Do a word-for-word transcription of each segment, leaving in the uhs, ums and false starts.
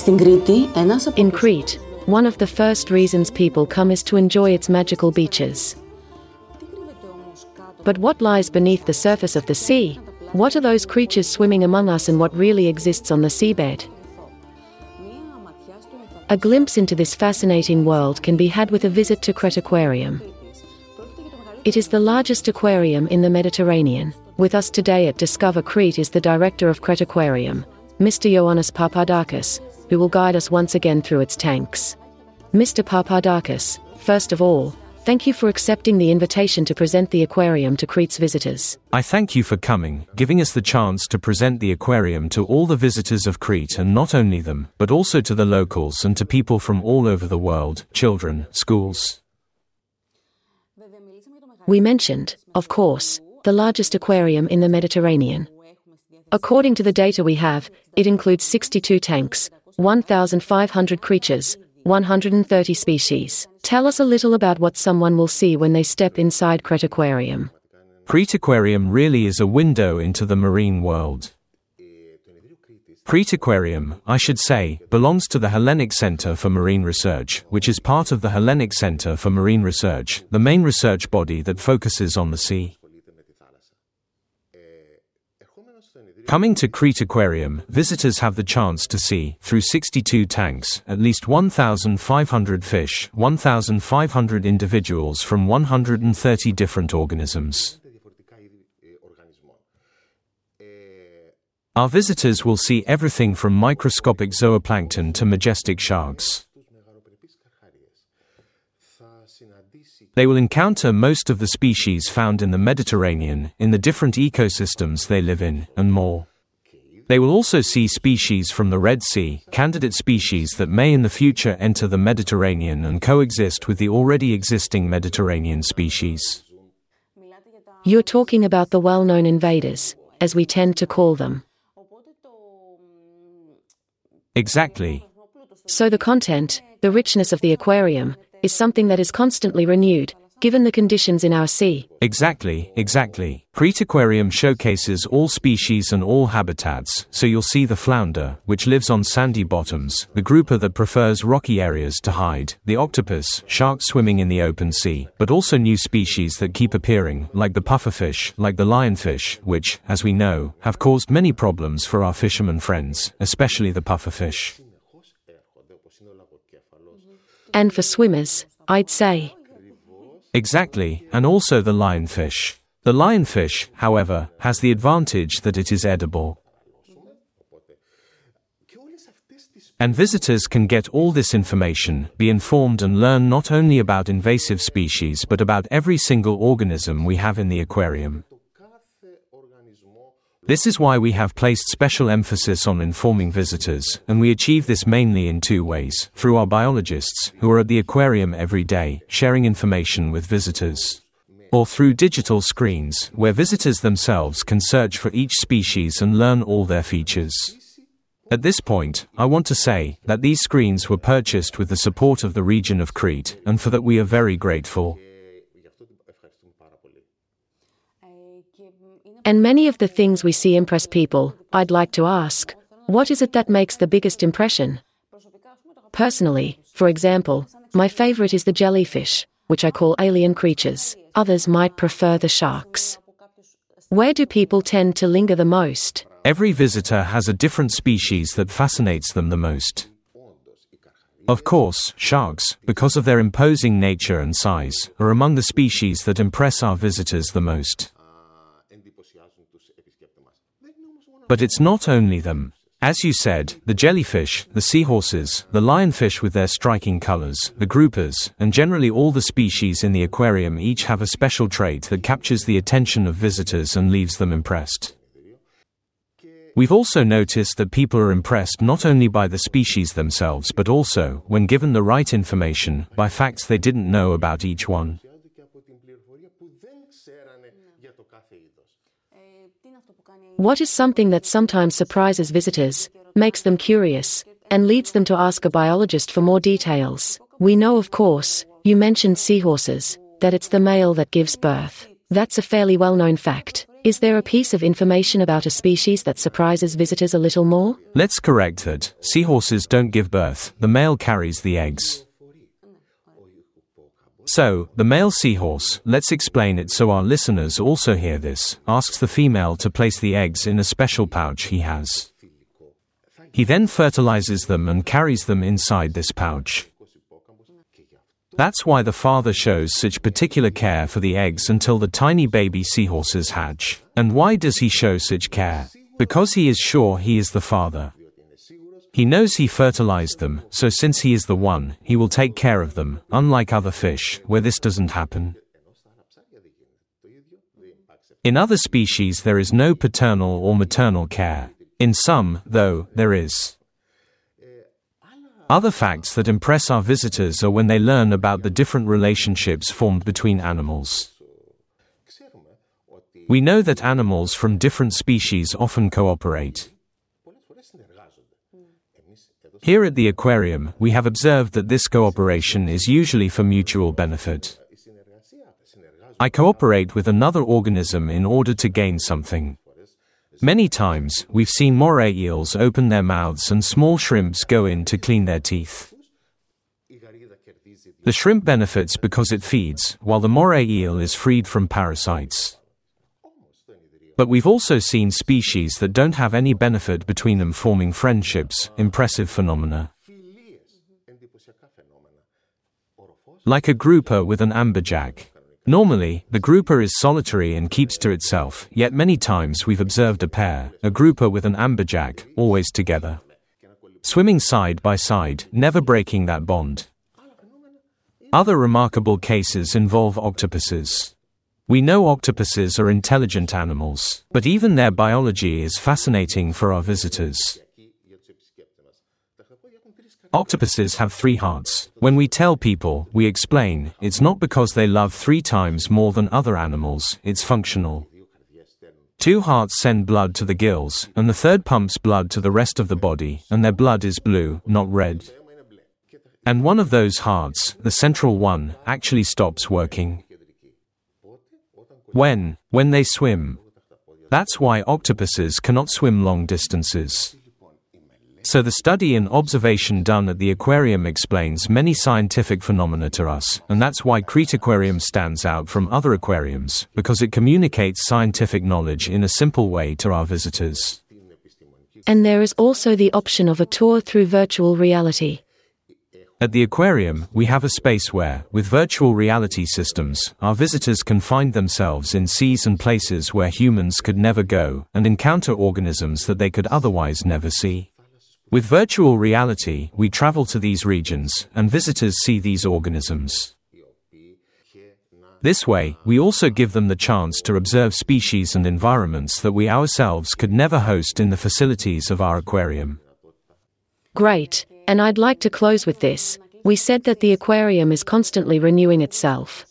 In Crete, one of the first reasons people come is to enjoy its magical beaches. But what lies beneath the surface of the sea? What are those creatures swimming among us, and what really exists on the seabed? A glimpse into this fascinating world can be had with a visit to Crete Aquarium. It is the largest aquarium in the Mediterranean. With us today at Discover Crete is the director of Crete Aquarium, Mister Ioannis Papadakis, who will guide us once again through its tanks. Mister Papadakis, first of all, thank you for accepting the invitation to present the aquarium to Crete's visitors. I thank you for coming, giving us the chance to present the aquarium to all the visitors of Crete, and not only them, but also to the locals and to people from all over the world, children, schools. We mentioned, of course, the largest aquarium in the Mediterranean. According to the data we have, it includes sixty-two tanks, one thousand five hundred creatures, one hundred thirty species. Tell us a little about what someone will see when they step inside Crete Aquarium. Crete Aquarium really is a window into the marine world. Crete Aquarium, I should say, belongs to the Hellenic Center for Marine Research, which is part of the Hellenic Center for Marine Research, the main research body that focuses on the sea. Coming to Crete Aquarium, visitors have the chance to see, through sixty-two tanks, at least one thousand five hundred fish, one thousand five hundred individuals from one hundred thirty different organisms. Our visitors will see everything from microscopic zooplankton to majestic sharks. They will encounter most of the species found in the Mediterranean, in the different ecosystems they live in, and more. They will also see species from the Red Sea, candidate species that may in the future enter the Mediterranean and coexist with the already existing Mediterranean species. You're talking about the well-known invaders, as we tend to call them. Exactly. So the content, the richness of the aquarium, is something that is constantly renewed, given the conditions in our sea. Exactly, exactly. Crete Aquarium showcases all species and all habitats, so you'll see the flounder, which lives on sandy bottoms, the grouper that prefers rocky areas to hide, the octopus, sharks swimming in the open sea, but also new species that keep appearing, like the pufferfish, like the lionfish, which, as we know, have caused many problems for our fishermen friends, especially the pufferfish. And for swimmers, I'd say. Exactly, and also the lionfish. The lionfish, however, has the advantage that it is edible. And visitors can get all this information, be informed and learn not only about invasive species but about every single organism we have in the aquarium. This is why we have placed special emphasis on informing visitors, and we achieve this mainly in two ways, through our biologists, who are at the aquarium every day, sharing information with visitors, or through digital screens, where visitors themselves can search for each species and learn all their features. At this point, I want to say that these screens were purchased with the support of the region of Crete, and for that we are very grateful. And many of the things we see impress people. I'd like to ask, what is it that makes the biggest impression? Personally, for example, my favorite is the jellyfish, which I call alien creatures. Others might prefer the sharks. Where do people tend to linger the most? Every visitor has a different species that fascinates them the most. Of course, sharks, because of their imposing nature and size, are among the species that impress our visitors the most. But it's not only them. As you said, the jellyfish, the seahorses, the lionfish with their striking colors, the groupers, and generally all the species in the aquarium each have a special trait that captures the attention of visitors and leaves them impressed. We've also noticed that people are impressed not only by the species themselves but also, when given the right information, by facts they didn't know about each one. What is something that sometimes surprises visitors, makes them curious, and leads them to ask a biologist for more details? We know, of course, you mentioned seahorses, that it's the male that gives birth. That's a fairly well-known fact. Is there a piece of information about a species that surprises visitors a little more? Let's correct that. Seahorses don't give birth, the male carries the eggs. So, the male seahorse, let's explain it so our listeners also hear this, asks the female to place the eggs in a special pouch he has. He then fertilizes them and carries them inside this pouch. That's why the father shows such particular care for the eggs until the tiny baby seahorses hatch. And why does he show such care? Because he is sure he is the father. He knows he fertilized them, so since he is the one, he will take care of them, unlike other fish, where this doesn't happen. In other species there is no paternal or maternal care. In some, though, there is. Other facts that impress our visitors are when they learn about the different relationships formed between animals. We know that animals from different species often cooperate. Here at the aquarium, we have observed that this cooperation is usually for mutual benefit. I cooperate with another organism in order to gain something. Many times, we've seen moray eels open their mouths and small shrimps go in to clean their teeth. The shrimp benefits because it feeds, while the moray eel is freed from parasites. But we've also seen species that don't have any benefit between them forming friendships, impressive phenomena. Like a grouper with an amberjack. Normally, the grouper is solitary and keeps to itself, yet many times we've observed a pair, a grouper with an amberjack, always together. Swimming side by side, never breaking that bond. Other remarkable cases involve octopuses. We know octopuses are intelligent animals, but even their biology is fascinating for our visitors. Octopuses have three hearts. When we tell people, we explain, it's not because they love three times more than other animals, it's functional. Two hearts send blood to the gills, and the third pumps blood to the rest of the body, and their blood is blue, not red. And one of those hearts, the central one, actually stops working. When? When they swim. That's why octopuses cannot swim long distances. So the study and observation done at the aquarium explains many scientific phenomena to us, and that's why Crete Aquarium stands out from other aquariums, because it communicates scientific knowledge in a simple way to our visitors. And there is also the option of a tour through virtual reality. At the aquarium, we have a space where, with virtual reality systems, our visitors can find themselves in seas and places where humans could never go, and encounter organisms that they could otherwise never see. With virtual reality, we travel to these regions, and visitors see these organisms. This way, we also give them the chance to observe species and environments that we ourselves could never host in the facilities of our aquarium. Great, and I'd like to close with this. We said that the aquarium is constantly renewing itself.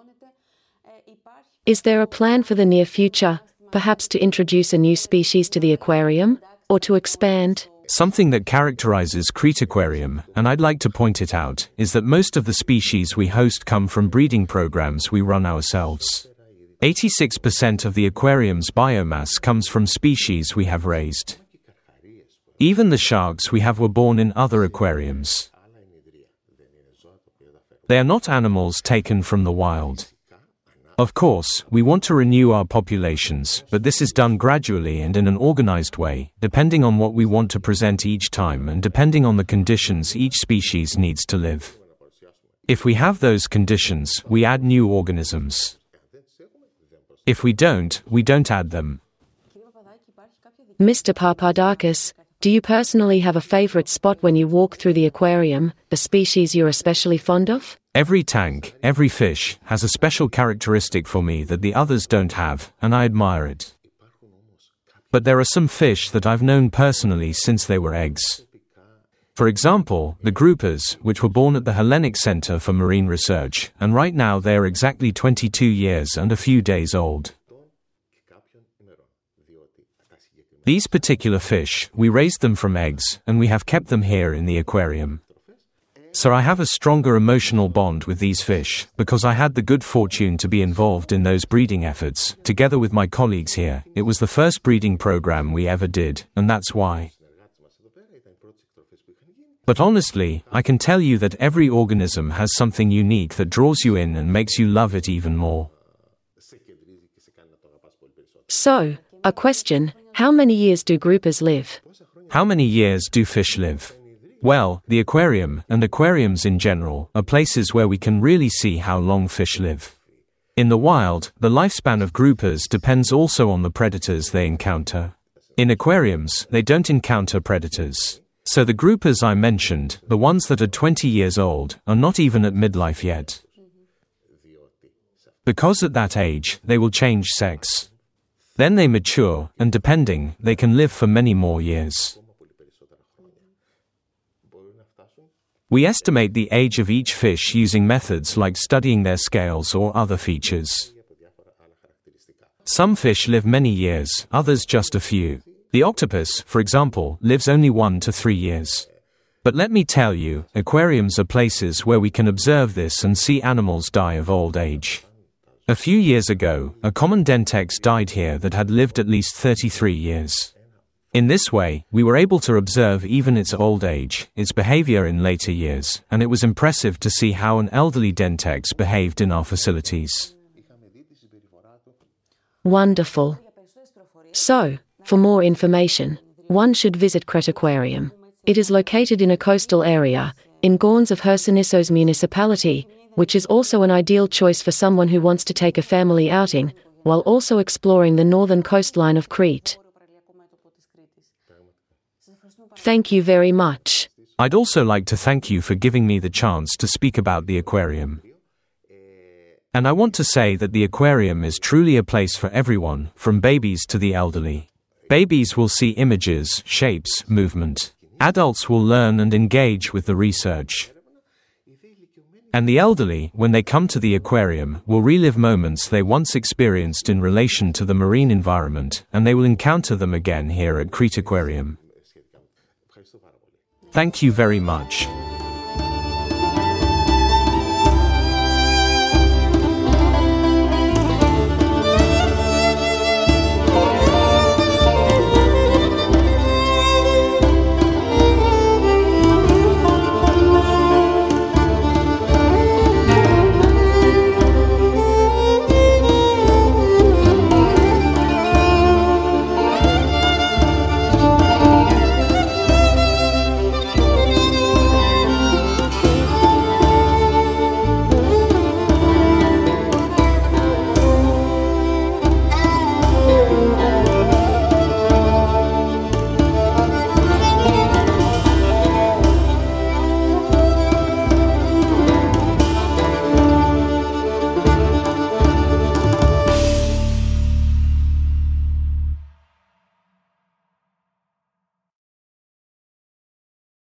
Is there a plan for the near future, perhaps to introduce a new species to the aquarium, or to expand? Something that characterizes Crete Aquarium, and I'd like to point it out, is that most of the species we host come from breeding programs we run ourselves. eighty-six percent of the aquarium's biomass comes from species we have raised. Even the sharks we have were born in other aquariums. They are not animals taken from the wild. Of course, we want to renew our populations, but this is done gradually and in an organized way, depending on what we want to present each time and depending on the conditions each species needs to live. If we have those conditions, we add new organisms. If we don't, we don't add them. Mister Papadakis, do you personally have a favorite spot when you walk through the aquarium, a species you're especially fond of? Every tank, every fish, has a special characteristic for me that the others don't have, and I admire it. But there are some fish that I've known personally since they were eggs. For example, the groupers, which were born at the Hellenic Center for Marine Research, and right now they are exactly twenty-two years and a few days old. These particular fish, we raised them from eggs, and we have kept them here in the aquarium. So I have a stronger emotional bond with these fish, because I had the good fortune to be involved in those breeding efforts, together with my colleagues here. It was the first breeding program we ever did, and that's why. But honestly, I can tell you that every organism has something unique that draws you in and makes you love it even more. So, a question, how many years do groupers live? How many years do fish live? Well, the aquarium, and aquariums in general, are places where we can really see how long fish live. In the wild, the lifespan of groupers depends also on the predators they encounter. In aquariums, they don't encounter predators. So the groupers I mentioned, the ones that are twenty years old, are not even at midlife yet. Because at that age, they will change sex. Then they mature, and depending, they can live for many more years. We estimate the age of each fish using methods like studying their scales or other features. Some fish live many years, others just a few. The octopus, for example, lives only one to three years. But let me tell you, aquariums are places where we can observe this and see animals die of old age. A few years ago, a common dentex died here that had lived at least thirty-three years. In this way, we were able to observe even its old age, its behavior in later years, and it was impressive to see how an elderly dentex behaved in our facilities. Wonderful. So, for more information, one should visit Crete Aquarium. It is located in a coastal area, in Gorns of Chersonissos municipality, which is also an ideal choice for someone who wants to take a family outing, while also exploring the northern coastline of Crete. Thank you very much. I'd also like to thank you for giving me the chance to speak about the aquarium. And I want to say that the aquarium is truly a place for everyone, from babies to the elderly. Babies will see images, shapes, movement. Adults will learn and engage with the research. And the elderly, when they come to the aquarium, will relive moments they once experienced in relation to the marine environment, and they will encounter them again here at Crete Aquarium. Thank you very much.